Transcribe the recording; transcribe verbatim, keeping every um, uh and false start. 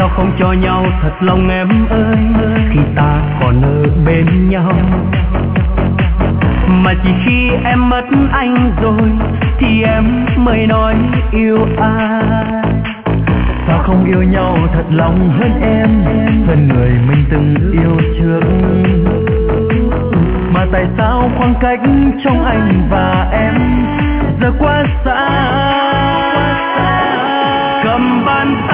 sao không cho nhau thật lòng em ơi, khi ta còn ở bên nhau. Mà chỉ khi em mất anh rồi thì em mới nói yêu ai. Sao không yêu nhau thật lòng hơn em, hơn người mình từng yêu trước. Mà tại sao khoảng cách trong anh và em giờ quá xa. Cầm bàn tay